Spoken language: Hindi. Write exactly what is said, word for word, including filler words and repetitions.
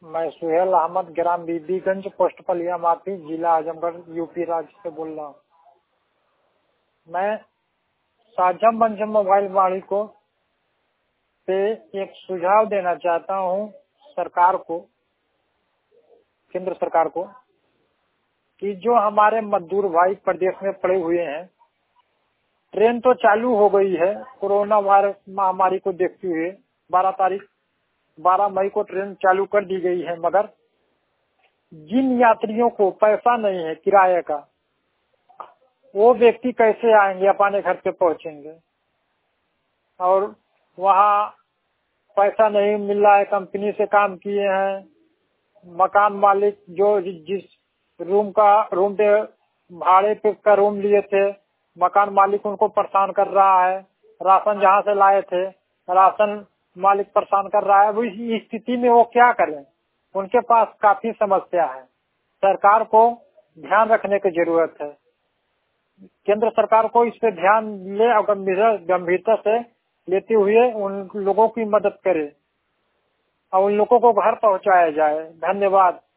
मैं सुहेल अहमद ग्राम बीबीगंज पोस्ट पलिया माफी जिला आजमगढ़ यूपी राज्य से बोल रहा हूँ। मैं साझम मंजम मोबाइल मालिकों से एक सुझाव देना चाहता हूँ सरकार को, केंद्र सरकार को, कि जो हमारे मजदूर भाई प्रदेश में पड़े हुए हैं, ट्रेन तो चालू हो गई है कोरोना वायरस महामारी को देखते हुए। बारह तारीख बारह मई को ट्रेन चालू कर दी गई है, मगर जिन यात्रियों को पैसा नहीं है किराए का, वो व्यक्ति कैसे आएंगे, अपने घर पे पहुंचेंगे? और वहाँ पैसा नहीं मिल रहा है, कंपनी से काम किए हैं, मकान मालिक जो जिस रूम का रूम पे भाड़े पे का रूम लिए थे, मकान मालिक उनको परेशान कर रहा है। राशन जहाँ से लाए थे, राशन मालिक परेशान कर रहा है। वो इस स्थिति में वो क्या करें? उनके पास काफी समस्या है। सरकार को ध्यान रखने की जरूरत है। केंद्र सरकार को इस पे ध्यान ले और गंभीरता से लेते हुए उन लोगों की मदद करे और उन लोगों को घर पहुंचाया जाए। धन्यवाद।